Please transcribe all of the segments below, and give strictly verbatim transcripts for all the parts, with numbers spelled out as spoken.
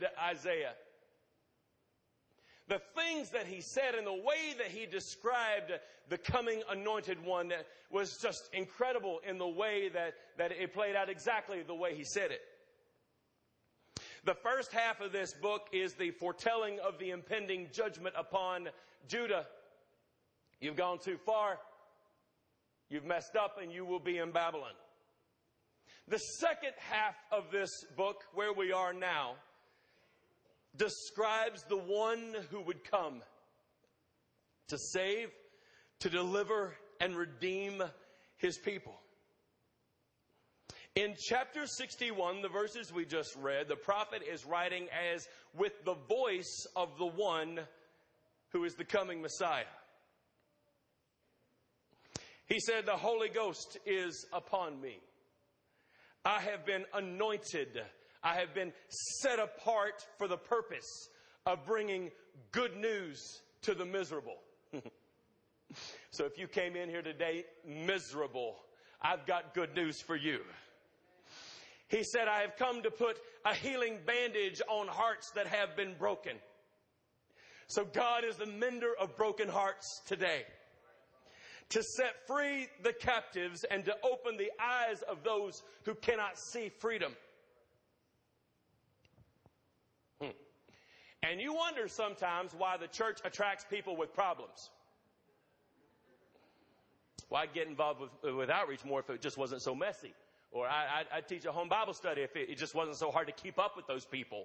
to Isaiah. The things that he said and the way that he described the coming anointed one was just incredible in the way that, that it played out exactly the way he said it. The first half of this book is the foretelling of the impending judgment upon Judah. You've gone too far. You've messed up and you will be in Babylon. The second half of this book, where we are now, describes the one who would come to save, to deliver, and redeem his people. In chapter sixty-one, the verses we just read, the prophet is writing as with the voice of the one who is the coming Messiah. He said, "The Holy Ghost is upon me. I have been anointed. I have been set apart for the purpose of bringing good news to the miserable." So if you came in here today miserable, I've got good news for you. He said, "I have come to put a healing bandage on hearts that have been broken." So God is the mender of broken hearts today, to set free the captives and to open the eyes of those who cannot see freedom. Hmm. And you wonder sometimes why the church attracts people with problems. Well, I'd get involved with, with outreach more if it just wasn't so messy. Or I, I'd teach a home Bible study if it, it just wasn't so hard to keep up with those people.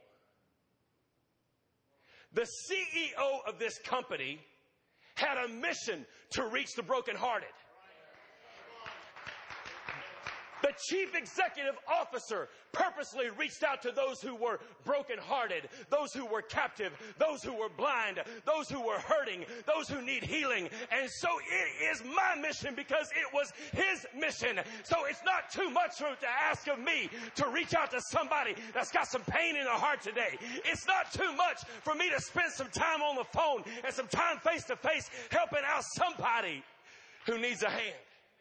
The C E O of this company had a mission to reach the brokenhearted. The chief executive officer purposely reached out to those who were brokenhearted, those who were captive, those who were blind, those who were hurting, those who need healing. And so it is my mission because it was his mission. So it's not too much to ask of me to reach out to somebody that's got some pain in their heart today. It's not too much for me to spend some time on the phone and some time face to face helping out somebody who needs a hand.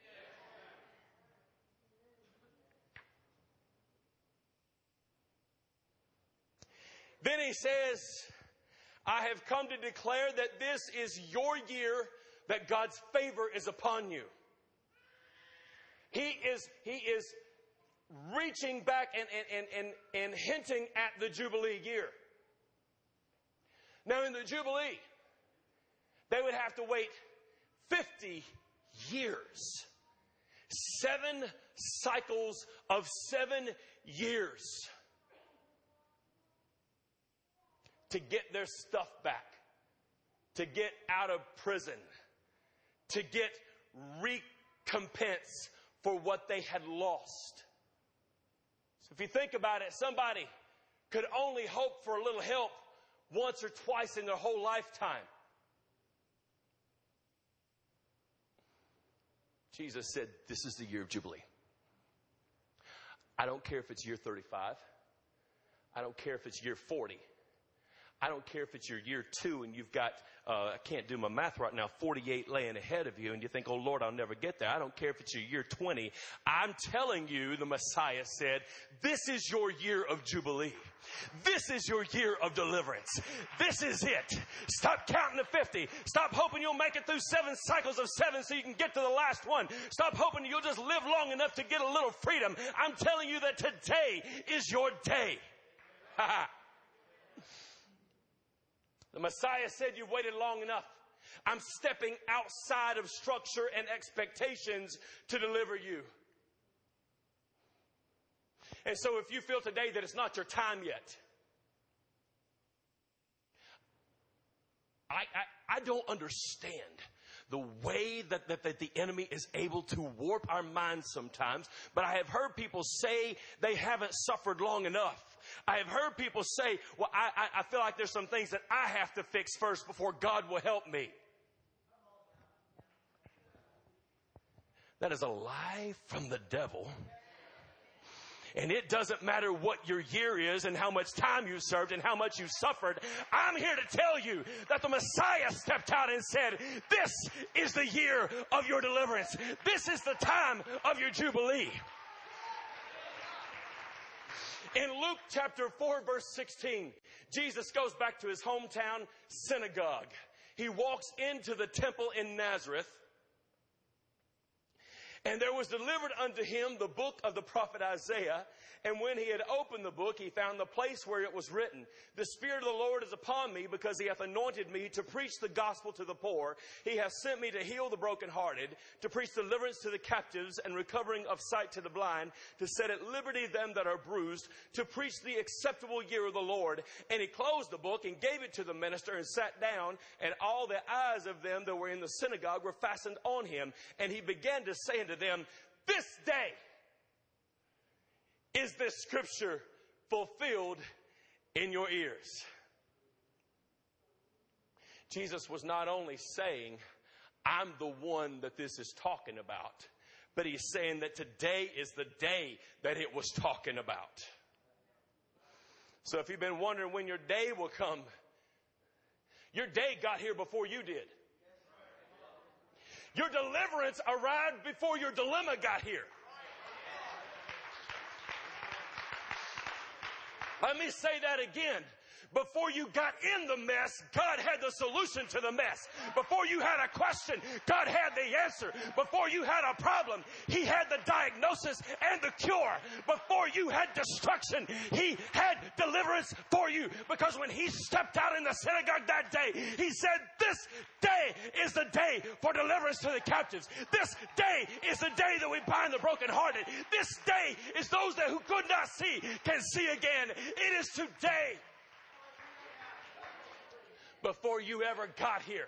Then he says, "I have come to declare that this is your year, that God's favor is upon you." He is, he is reaching back and, and, and, and hinting at the Jubilee year. Now in the Jubilee, they would have to wait fifty years. Seven cycles of seven years. To get their stuff back, to get out of prison, to get recompense for what they had lost. So if you think about it, somebody could only hope for a little help once or twice in their whole lifetime. Jesus said, this is the year of Jubilee. I don't care if it's year thirty-five. I don't care if it's year forty. I don't care if it's your year two and you've got, uh, I can't do my math right now, forty-eight laying ahead of you and you think, oh Lord, I'll never get there. I don't care if it's your year twenty. I'm telling you, the Messiah said, this is your year of Jubilee. This is your year of deliverance. This is it. Stop counting to fifty. Stop hoping you'll make it through seven cycles of seven so you can get to the last one. Stop hoping you'll just live long enough to get a little freedom. I'm telling you that today is your day. Ha ha. The Messiah said, you've waited long enough. I'm stepping outside of structure and expectations to deliver you. And so if you feel today that it's not your time yet, I, I, I don't understand the way that, that, that the enemy is able to warp our minds sometimes. But I have heard people say they haven't suffered long enough. I have heard people say, well, I, I, I feel like there's some things that I have to fix first before God will help me. That is a lie from the devil. And it doesn't matter what your year is and how much time you served and how much you suffered. I'm here to tell you that the Messiah stepped out and said, this is the year of your deliverance. This is the time of your Jubilee. In Luke chapter four, verse sixteen, Jesus goes back to his hometown synagogue. He walks into the temple in Nazareth. And there was delivered unto him the book of the prophet Isaiah. And when he had opened the book, he found the place where it was written, The Spirit of the Lord is upon me, because he hath anointed me to preach the gospel to the poor. He hath sent me to heal the brokenhearted, to preach deliverance to the captives, and recovering of sight to the blind, to set at liberty them that are bruised, to preach the acceptable year of the Lord. And he closed the book and gave it to the minister and sat down, and all the eyes of them that were in the synagogue were fastened on him. And he began to say unto them, This day is this scripture fulfilled in your ears. Jesus was not only saying, I'm the one that this is talking about, but he's saying that today is the day that it was talking about. So if you've been wondering when your day will come, your day got here before you did. Your deliverance arrived before your dilemma got here. Let me say that again. Before you got in the mess, God had the solution to the mess. Before you had a question, God had the answer. Before you had a problem, He had the diagnosis and the cure. Before you had destruction, He had deliverance for you. Because when He stepped out in the synagogue that day, He said, This day is the day for deliverance to the captives. This day is the day that we bind the brokenhearted. This day is those that who could not see can see again. It is today. Before you ever got here,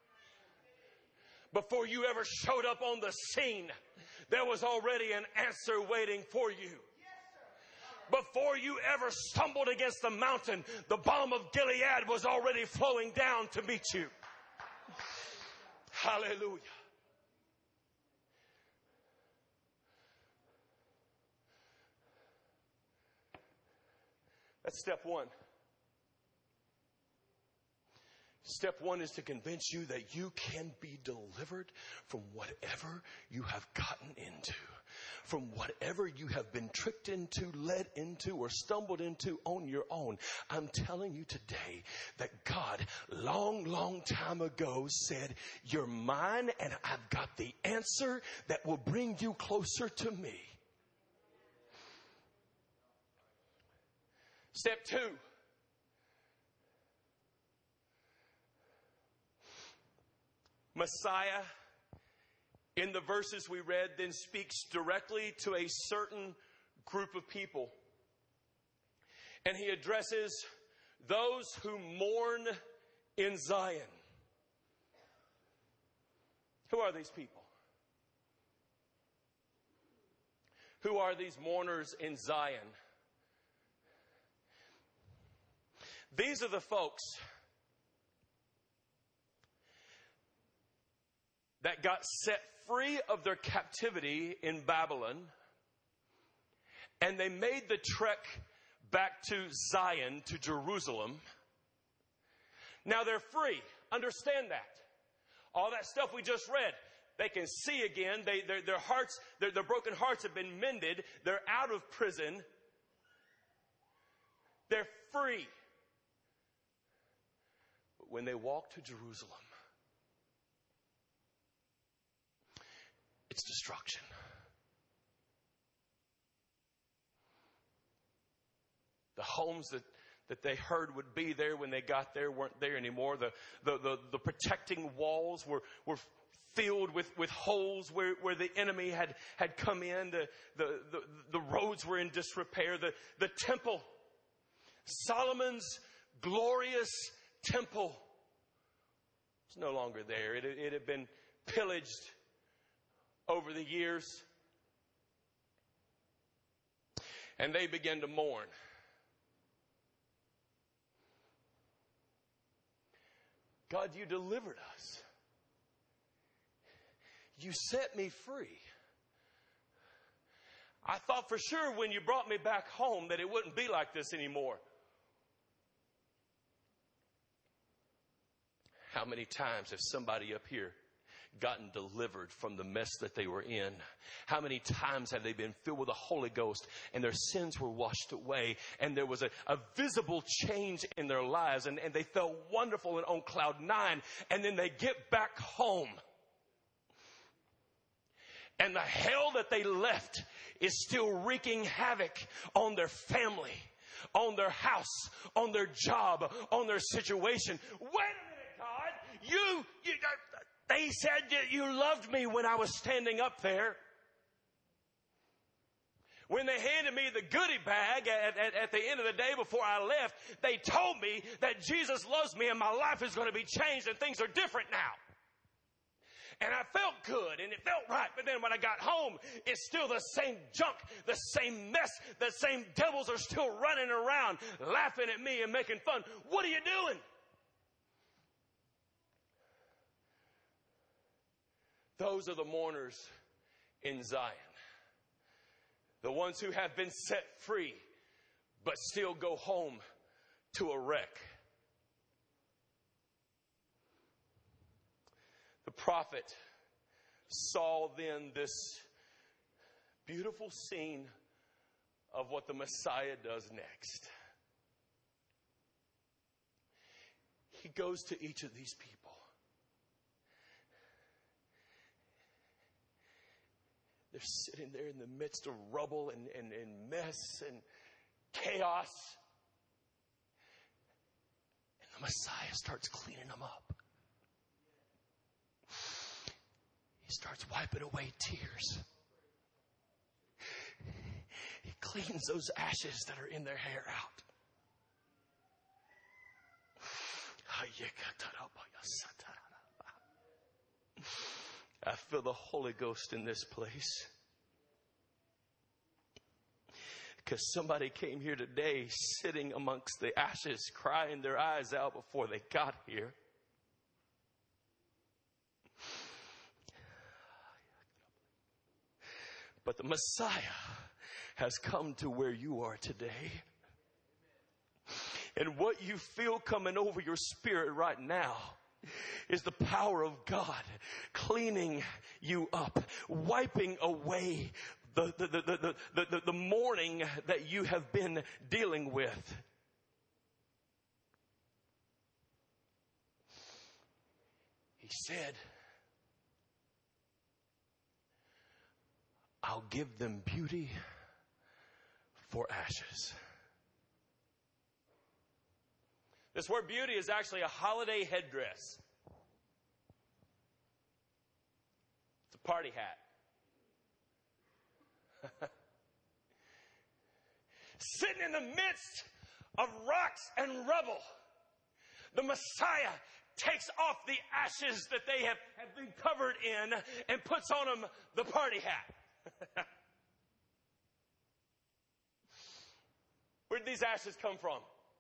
before you ever showed up on the scene, there was already an answer waiting for you. Before you ever stumbled against the mountain, the balm of Gilead was already flowing down to meet you. Hallelujah. That's step one. Step one is to convince you that you can be delivered from whatever you have gotten into, from whatever you have been tricked into, led into, or stumbled into on your own. I'm telling you today that God, long, long time ago, said, you're mine, and I've got the answer that will bring you closer to me. Step two. Messiah, in the verses we read, then speaks directly to a certain group of people. And he addresses those who mourn in Zion. Who are these people? Who are these mourners in Zion? These are the folks that got set free of their captivity in Babylon, and they made the trek back to Zion, to Jerusalem. Now they're free. Understand that. All that stuff we just read, they can see again. They, their, their hearts, their, their broken hearts have been mended. They're out of prison. They're free. But when they walk to Jerusalem, it's destruction. The homes that, that they heard would be there when they got there weren't there anymore. The, the, the, the protecting walls were, were filled with, with holes where, where the enemy had, had come in. The, the, the, the roads were in disrepair. The, the temple, Solomon's glorious temple, was no longer there. It, it had been pillaged over the years. And they began to mourn. God, you delivered us. You set me free. I thought for sure when you brought me back home that it wouldn't be like this anymore. How many times has somebody up here gotten delivered from the mess that they were in? How many times have they been filled with the Holy Ghost and their sins were washed away and there was a, a visible change in their lives and, and they felt wonderful and on cloud nine, and then they get back home and the hell that they left is still wreaking havoc on their family, on their house, on their job, on their situation. Wait a minute, God. You, you they said that you loved me when I was standing up there. When they handed me the goodie bag at, at, at the end of the day before I left, they told me that Jesus loves me and my life is going to be changed and things are different now. And I felt good and it felt right. But then when I got home, it's still the same junk, the same mess. The same devils are still running around, laughing at me and making fun. What are you doing? Those are the mourners in Zion. The ones who have been set free, but still go home to a wreck. The prophet saw then this beautiful scene of what the Messiah does next. He goes to each of these people. They're sitting there in the midst of rubble and, and, and mess and chaos. And the Messiah starts cleaning them up. He starts wiping away tears. He cleans those ashes that are in their hair out. I feel the Holy Ghost in this place. Because somebody came here today sitting amongst the ashes, crying their eyes out before they got here. But the Messiah has come to where you are today. And what you feel coming over your spirit right now is the power of God cleaning you up, wiping away the, the, the, the, the, the, the mourning that you have been dealing with. He said, I'll give them beauty for ashes. This word beauty is actually a holiday headdress. It's a party hat. Sitting in the midst of rocks and rubble, the Messiah takes off the ashes that they have, have been covered in and puts on them the party hat. Where did these ashes come from?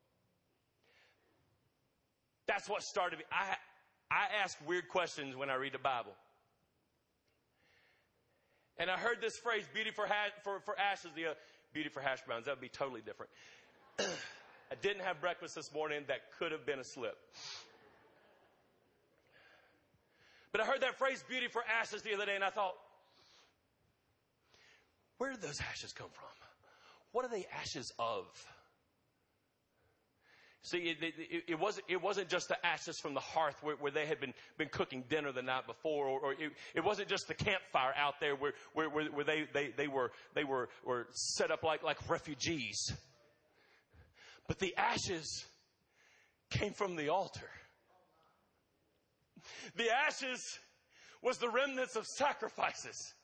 That's what started me. I, I ask weird questions when I read the Bible. And I heard this phrase, beauty for, ha- for, for ashes, the uh, beauty for hash browns. That would be totally different. I didn't have breakfast this morning. That could have been a slip. But I heard that phrase, beauty for ashes, the other day, and I thought, where did those ashes come from? What are they ashes of? See, it, it, it, wasn't, it wasn't just the ashes from the hearth where, where they had been, been cooking dinner the night before, or, or it, it wasn't just the campfire out there where, where, where, where they, they, they, were, they were, were set up like, like refugees. But the ashes came from the altar. The ashes was the remnants of sacrifices.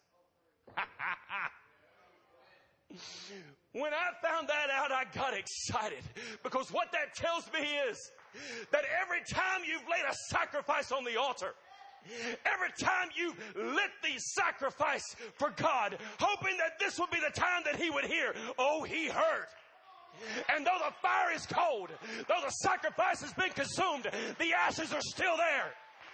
When I found that out, I got excited, because what that tells me is that every time you've laid a sacrifice on the altar, every time you lit the sacrifice for God, hoping that this would be the time that He would hear, oh, He heard. And though the fire is cold, though the sacrifice has been consumed, the ashes are still there.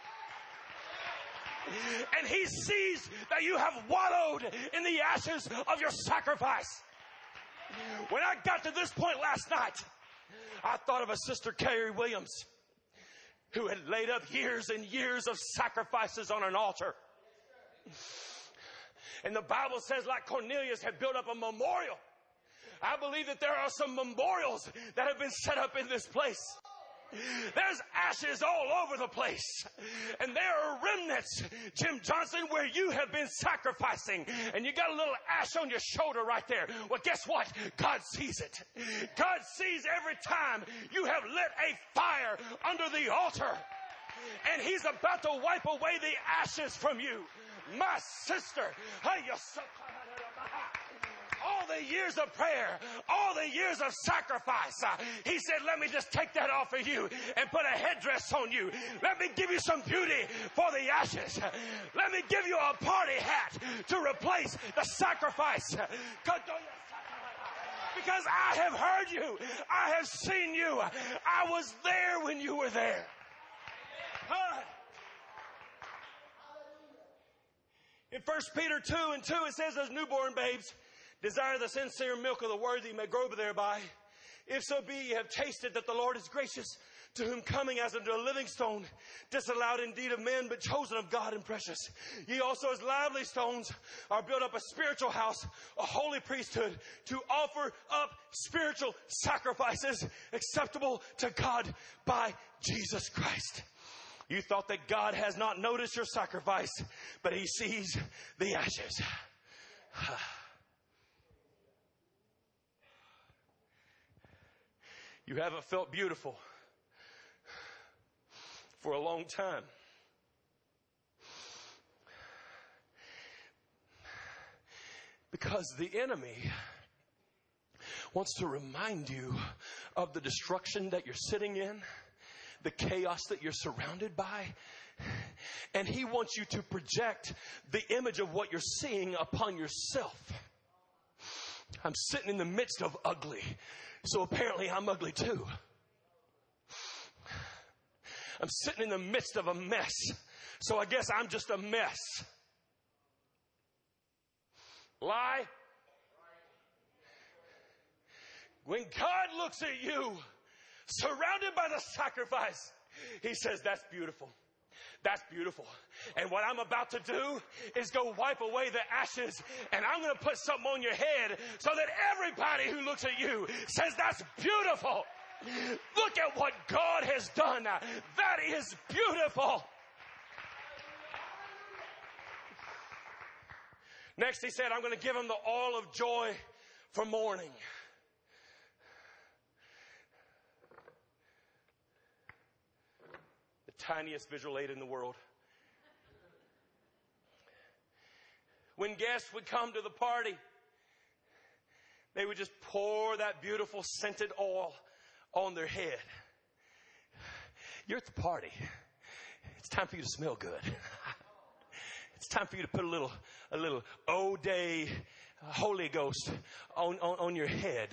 And He sees that you have wallowed in the ashes of your sacrifice. When I got to this point last night, I thought of a Sister Carrie Williams, who had laid up years and years of sacrifices on an altar. And the Bible says, like Cornelius had built up a memorial. I believe that there are some memorials that have been set up in this place. There's ashes all over the place. And there are remnants, Jim Johnson, where you have been sacrificing. And you got a little ash on your shoulder right there. Well, guess what? God sees it. God sees every time you have lit a fire under the altar. And He's about to wipe away the ashes from you. My sister, all the years of prayer, all the years of sacrifice, uh, He said, let me just take that off of you and put a headdress on you. Let me give you some beauty for the ashes. Let me give you a party hat to replace the sacrifice. Because I have heard you. I have seen you. I was there when you were there. Uh, in First Peter two and two, it says, as newborn babes, desire the sincere milk of the word that you may grow thereby. If so be ye have tasted that the Lord is gracious, to whom coming as unto a living stone, disallowed indeed of men, but chosen of God and precious. Ye also as lively stones are built up a spiritual house, a holy priesthood, to offer up spiritual sacrifices acceptable to God by Jesus Christ. You thought that God has not noticed your sacrifice, but He sees the ashes. You haven't felt beautiful for a long time. Because the enemy wants to remind you of the destruction that you're sitting in, the chaos that you're surrounded by, and he wants you to project the image of what you're seeing upon yourself. I'm sitting in the midst of ugly, so apparently I'm ugly too. I'm sitting in the midst of a mess, so I guess I'm just a mess. Lie. When God looks at you, surrounded by the sacrifice, He says, that's beautiful. That's beautiful. And what I'm about to do is go wipe away the ashes, and I'm going to put something on your head so that everybody who looks at you says, that's beautiful. Look at what God has done. That is beautiful. Next, He said, I'm going to give him the oil of joy for mourning. The tiniest visual aid in the world. When guests would come to the party, they would just pour that beautiful scented oil on their head. You're at the party. It's time for you to smell good. It's time for you to put a little, a little O-Day Holy Ghost on, on, on your head.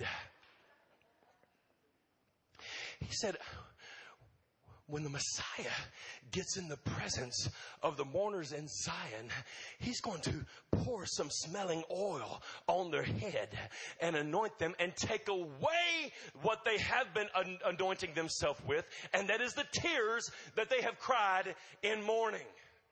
He said, when the Messiah gets in the presence of the mourners in Zion, He's going to pour some smelling oil on their head and anoint them and take away what they have been anointing themselves with, and that is the tears that they have cried in mourning.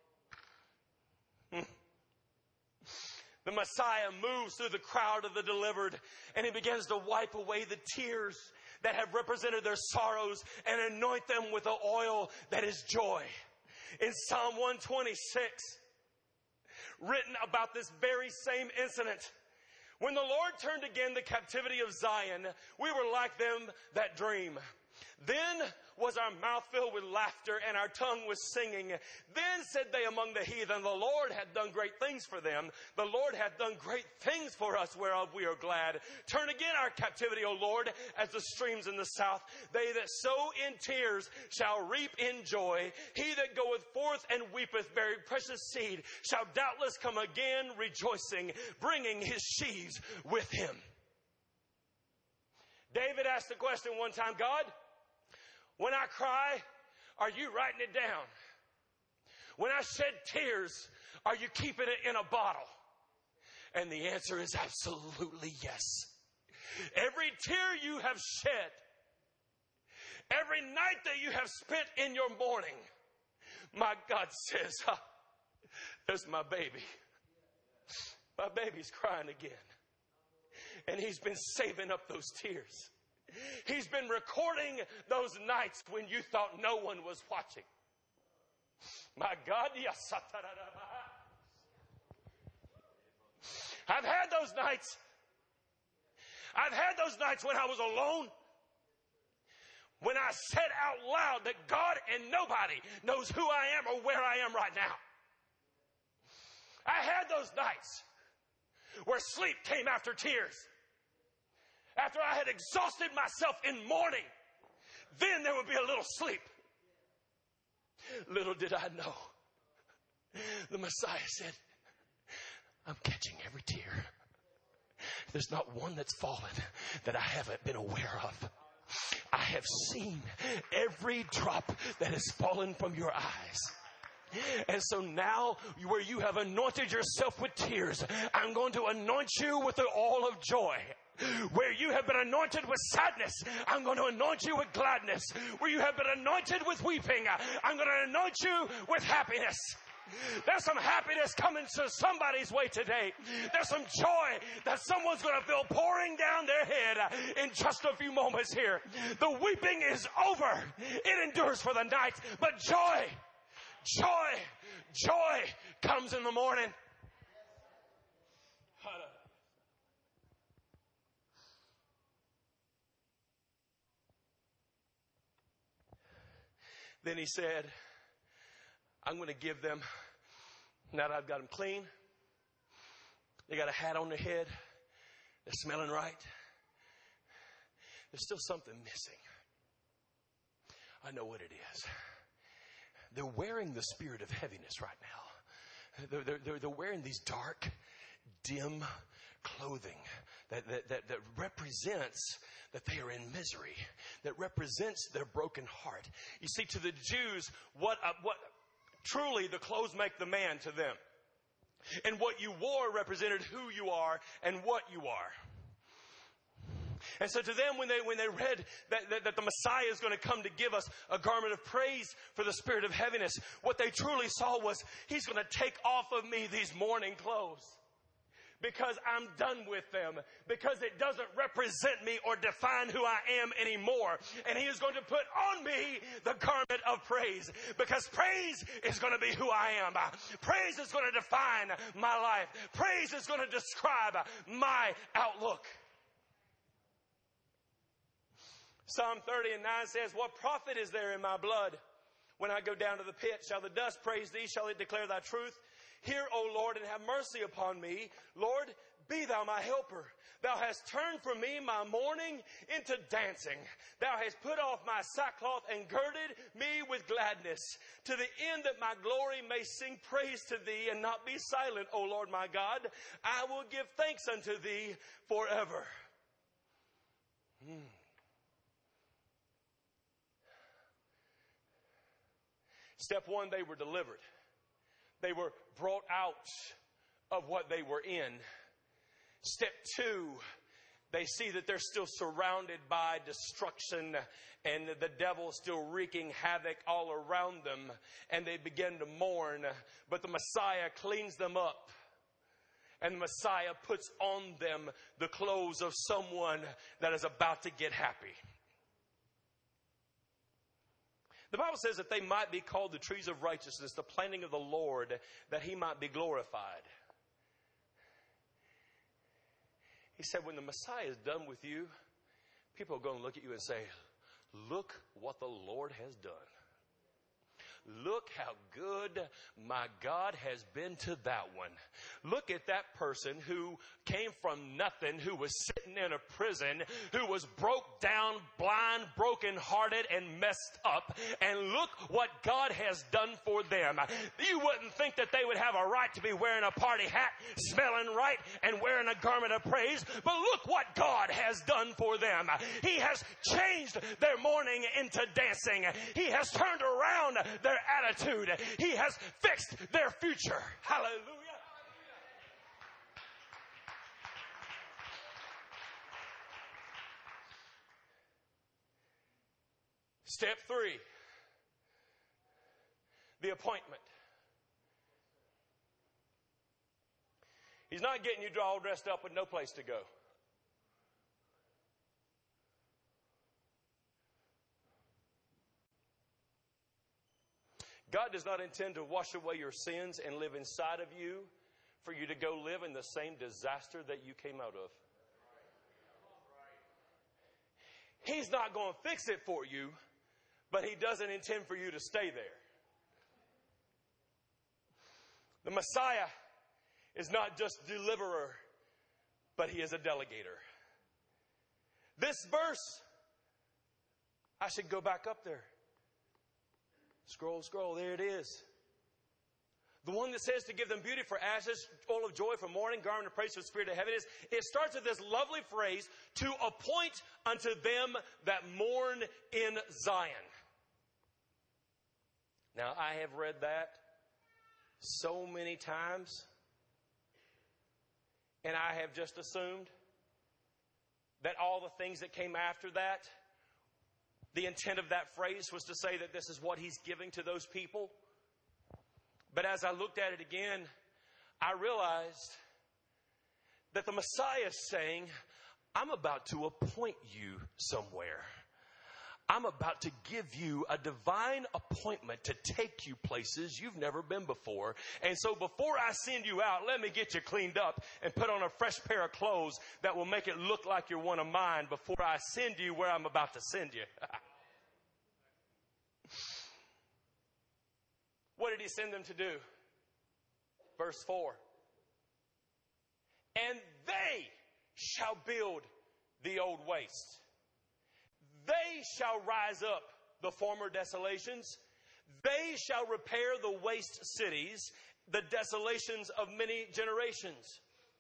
Hmm. The Messiah moves through the crowd of the delivered, and He begins to wipe away the tears that have represented their sorrows and anoint them with the oil that is joy. In Psalm one twenty-six, written about this very same incident, when the Lord turned again the captivity of Zion, we were like them that dream. Then was our mouth filled with laughter and our tongue was singing. Then said they among the heathen, the Lord hath done great things for them. The Lord hath done great things for us, whereof we are glad. Turn again our captivity, O Lord, as the streams in the south. They that sow in tears shall reap in joy. He that goeth forth and weepeth very precious seed shall doubtless come again rejoicing, bringing his sheaves with him. David asked the question one time, God, when I cry, are you writing it down? When I shed tears, are you keeping it in a bottle? And the answer is absolutely yes. Every tear you have shed, Every night that you have spent in your mourning, my God says, ah, there's my baby. My baby's crying again. And he's been saving up those tears. He's been recording those nights when you thought no one was watching. My God, yes. I've had those nights. I've had those nights when I was alone. When I said out loud that God and nobody knows who I am or where I am right now. I had those nights where sleep came after tears. After I had exhausted myself in mourning, then there would be a little sleep. Little did I know, the Messiah said, I'm catching every tear. There's not one that's fallen that I haven't been aware of. I have seen every drop that has fallen from your eyes. And so now, where you have anointed yourself with tears, I'm going to anoint you with the oil of joy. Where you have been anointed with sadness, I'm going to anoint you with gladness. Where you have been anointed with weeping, I'm going to anoint you with happiness. There's some happiness coming to somebody's way today. There's some joy that someone's going to feel pouring down their head in just a few moments here. The weeping is over. It endures for the night, but joy, joy, joy comes in the morning. Then he said, I'm going to give them, now that I've got them clean, they got a hat on their head, they're smelling right, there's still something missing. I know what it is. They're wearing the spirit of heaviness right now. They're, they're, they're, they're wearing these dark, dim clothing that, that, that, that represents that they are in misery, that represents their broken heart. You see, to the Jews, what, uh, what truly the clothes make the man to them. And what you wore represented who you are and what you are. And so to them, when they when they read that, that, that the Messiah is going to come to give us a garment of praise for the spirit of heaviness, what they truly saw was, he's going to take off of me these mourning clothes. Because I'm done with them. Because it doesn't represent me or define who I am anymore. And he is going to put on me the garment of praise. Because praise is going to be who I am. Praise is going to define my life. Praise is going to describe my outlook. Psalm thirty and nine says, what profit is there in my blood? When I go down to the pit, shall the dust praise thee? Shall it declare thy truth? Hear, O Lord, and have mercy upon me. Lord, be thou my helper. Thou hast turned from me my mourning into dancing. Thou hast put off my sackcloth and girded me with gladness, to the end that my glory may sing praise to thee and not be silent, O Lord my God. I will give thanks unto thee forever. Hmm. Step one, they were delivered. They were brought out of what they were in. Step two, they see that they're still surrounded by destruction and the devil still wreaking havoc all around them. And they begin to mourn. But the Messiah cleans them up. And the Messiah puts on them the clothes of someone that is about to get happy. The Bible says that they might be called the trees of righteousness, the planting of the Lord, that he might be glorified. He said, when the Messiah is done with you, people are going to look at you and say, look what the Lord has done. Look how good my God has been to that one. Look at that person who came from nothing, who was sitting in a prison, who was broke down, blind, brokenhearted, and messed up. And look what God has done for them. You wouldn't think that they would have a right to be wearing a party hat, smelling right, and wearing a garment of praise. But look what God has done for them. He has changed their mourning into dancing. He has turned around their attitude. He has fixed their future. Hallelujah. Step three, the appointment. He's not getting you all dressed up with no place to go. God does not intend to wash away your sins and live inside of you for you to go live in the same disaster that you came out of. He's not going to fix it for you, but He doesn't intend for you to stay there. The Messiah is not just deliverer, but He is a delegator. This verse, I should go back up there. Scroll, scroll, there it is. The one that says to give them beauty for ashes, oil of joy for mourning, garment of praise for the spirit of heaviness. It starts with this lovely phrase, to appoint unto them that mourn in Zion. Now, I have read that so many times, and I have just assumed that all the things that came after that, the intent of that phrase was to say that this is what He's giving to those people. But as I looked at it again, I realized that the Messiah is saying, I'm about to appoint you somewhere. I'm about to give you a divine appointment to take you places you've never been before. And so before I send you out, let me get you cleaned up and put on a fresh pair of clothes that will make it look like you're one of mine before I send you where I'm about to send you. What did He send them to do? Verse four. And they shall build the old waste. They shall rise up the former desolations. They shall repair the waste cities, the desolations of many generations.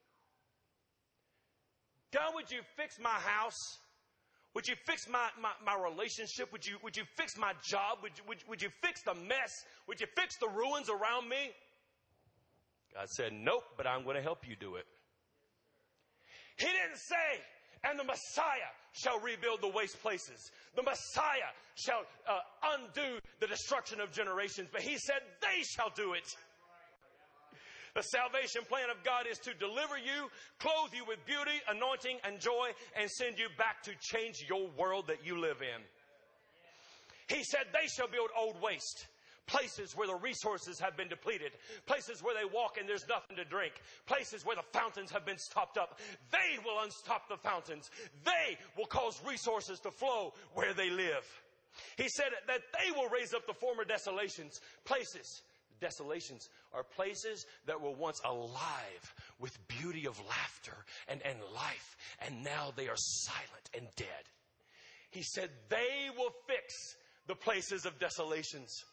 God, would you fix my house? Would you fix my, my, my relationship? Would you, would you fix my job? Would you, would, would you fix the mess? Would you fix the ruins around me? God said, nope, but I'm going to help you do it. He didn't say, and the Messiah shall rebuild the waste places. The Messiah shall uh, undo the destruction of generations. But He said, they shall do it. The salvation plan of God is to deliver you, clothe you with beauty, anointing, and joy, and send you back to change your world that you live in. He said, they shall build old waste. Places where the resources have been depleted. Places where they walk and there's nothing to drink. Places where the fountains have been stopped up. They will unstop the fountains. They will cause resources to flow where they live. He said that they will raise up the former desolations. Places, desolations are places that were once alive with beauty of laughter and, and life. And now they are silent and dead. He said they will fix the places of desolations.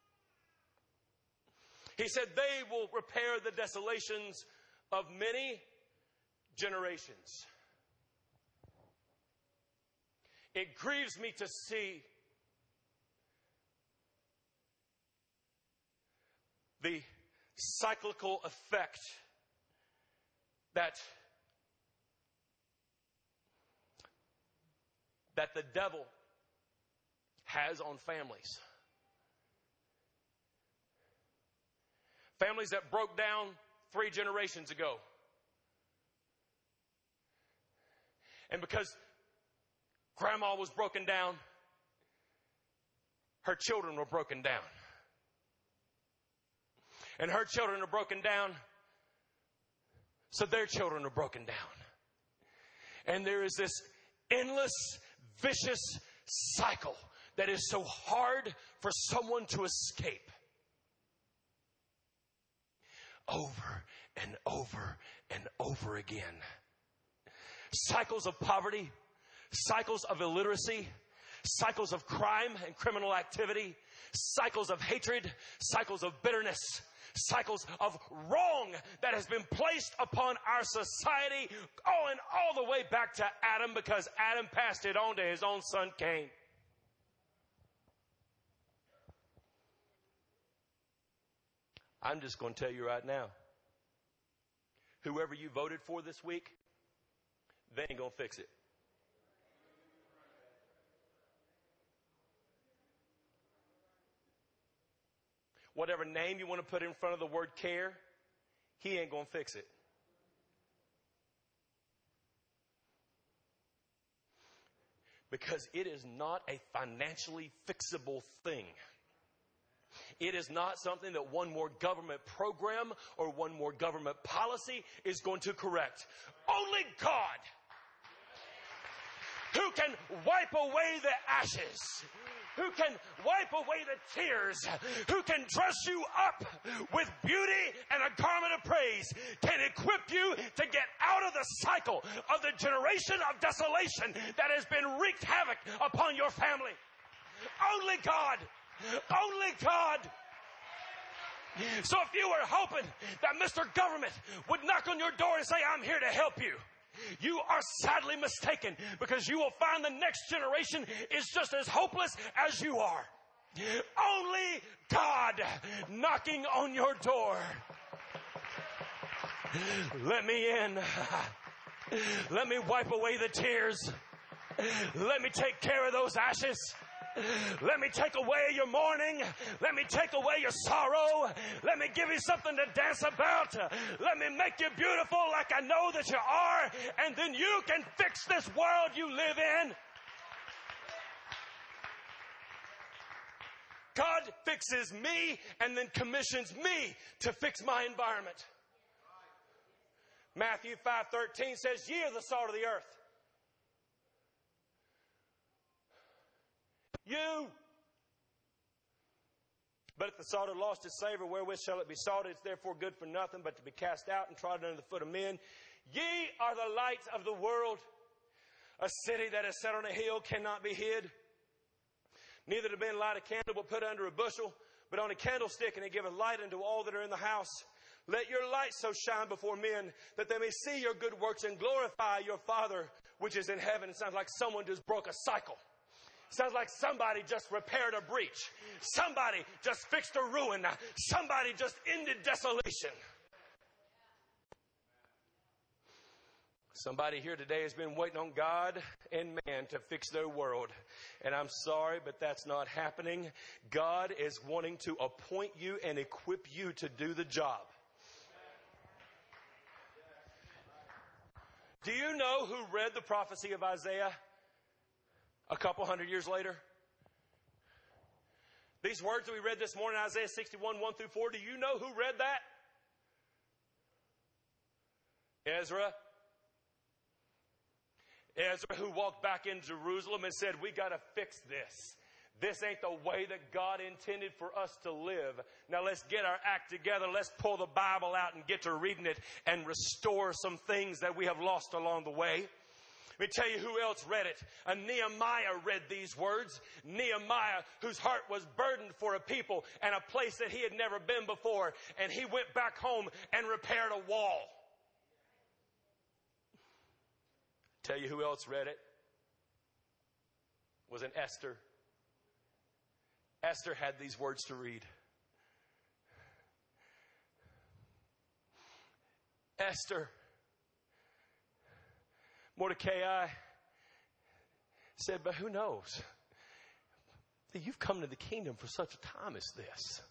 He said they will repair the desolations of many generations. It grieves me to see the cyclical effect that, that the devil has on families. Families that broke down three generations ago. And because grandma was broken down, her children were broken down. And her children are broken down, so their children are broken down. And there is this endless, vicious cycle that is so hard for someone to escape. Over and over and over again. Cycles of poverty, cycles of illiteracy, cycles of crime and criminal activity, cycles of hatred, cycles of bitterness, cycles of wrong that has been placed upon our society, going all the way back to Adam, because Adam passed it on to his own son Cain. I'm just going to tell you right now, whoever you voted for this week, they ain't going to fix it. whatever name you want to put in front of the word care, he ain't going to fix it. Because it is not a financially fixable thing. It is not something that one more government program or one more government policy is going to correct. Only God, who can wipe away the ashes, who can wipe away the tears, who can dress you up with beauty and a garment of praise, can equip you to get out of the cycle of the generation of desolation that has been wreaked havoc upon your family. Only God. Only God. So if you were hoping that Mister Government would knock on your door and say, I'm here to help you, you are sadly mistaken, because you will find the next generation is just as hopeless as you are. Only God knocking on your door. Let me in. Let me wipe away the tears. Let me take care of those ashes. Let me take away your mourning. Let me take away your sorrow. Let me give you something to dance about. Let me make you beautiful like I know that you are. And then you can fix this world you live in. God fixes me and then commissions me to fix my environment. Matthew five thirteen says, ye are the salt of the earth. You. But if the salt had lost its savor, wherewith shall it be salted? It's therefore good for nothing but to be cast out and trodden under the foot of men. Ye are the light of the world. A city that is set on a hill cannot be hid. Neither do men light a candle but put under a bushel, but on a candlestick, and it giveth light unto all that are in the house. Let your light so shine before men that they may see your good works and glorify your Father which is in heaven. It sounds like someone just broke a cycle. Sounds like somebody just repaired a breach. Somebody just fixed a ruin. Somebody just ended desolation. Somebody here today has been waiting on God and man to fix their world. And I'm sorry, but that's not happening. God is wanting to appoint you and equip you to do the job. Do you know who read the prophecy of Isaiah a couple hundred years later? These words that we read this morning, Isaiah sixty-one, one through four, do you know who read that? Ezra. Ezra, who walked back in Jerusalem and said, we got to fix this. This ain't the way that God intended for us to live. Now let's get our act together. Let's pull the Bible out and get to reading it and restore some things that we have lost along the way. Let me tell you who else read it. Uh, Nehemiah read these words. Nehemiah, whose heart was burdened for a people and a place that he had never been before. And he went back home and repaired a wall. Tell you who else read it. Was an Esther. Esther had these words to read. Esther. Mordecai said, but who knows? You've come to the kingdom for such a time as this.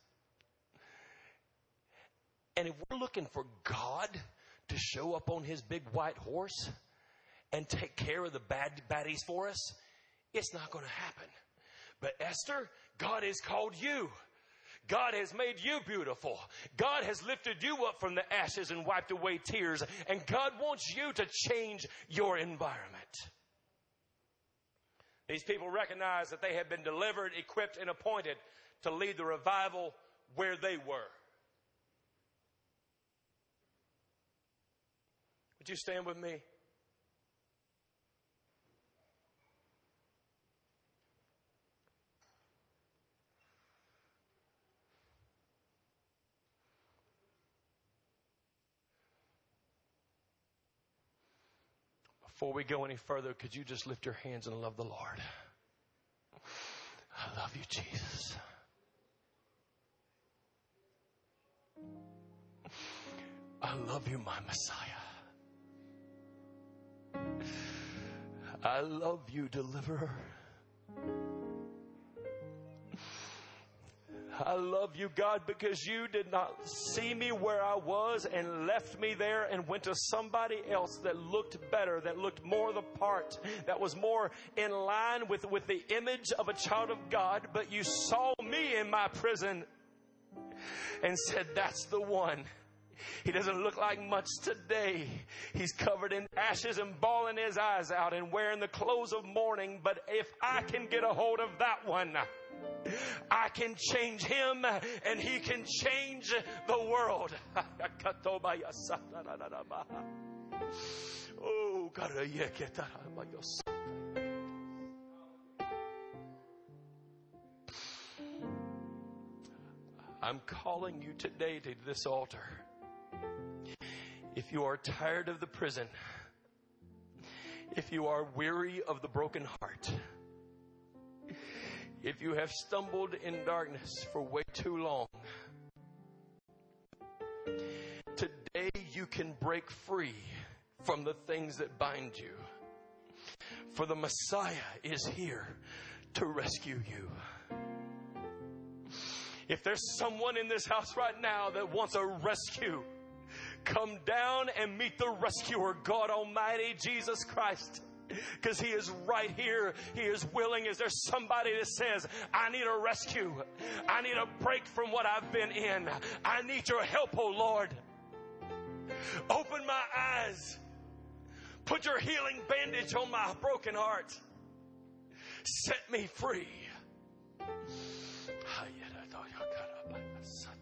And if we're looking for God to show up on his big white horse and take care of the bad baddies for us, it's not going to happen. But Esther, God has called you. God has made you beautiful. God has lifted you up from the ashes and wiped away tears. And God wants you to change your environment. These people recognize that they have been delivered, equipped, and appointed to lead the revival where they were. Would you stand with me? Before we go any further, could you just lift your hands and love the Lord? I love you, Jesus. I love you, my Messiah. I love you, deliverer. I love you, God, because you did not see me where I was and left me there and went to somebody else that looked better, that looked more the part, that was more in line with, with the image of a child of God. But you saw me in my prison and said, that's the one. He doesn't look like much today. He's covered in ashes and bawling his eyes out and wearing the clothes of mourning. But if I can get a hold of that one, I can change him and he can change the world. Oh, God. I'm calling you today to this altar. If you are tired of the prison, if you are weary of the broken heart, if you have stumbled in darkness for way too long, today you can break free from the things that bind you. For the Messiah is here to rescue you. If there's someone in this house right now that wants a rescue, come down and meet the rescuer, God Almighty, Jesus Christ. Because he is right here. He is willing. Is there somebody that says, I need a rescue. I need a break from what I've been in. I need your help, oh Lord. Open my eyes. Put your healing bandage on my broken heart. Set me free.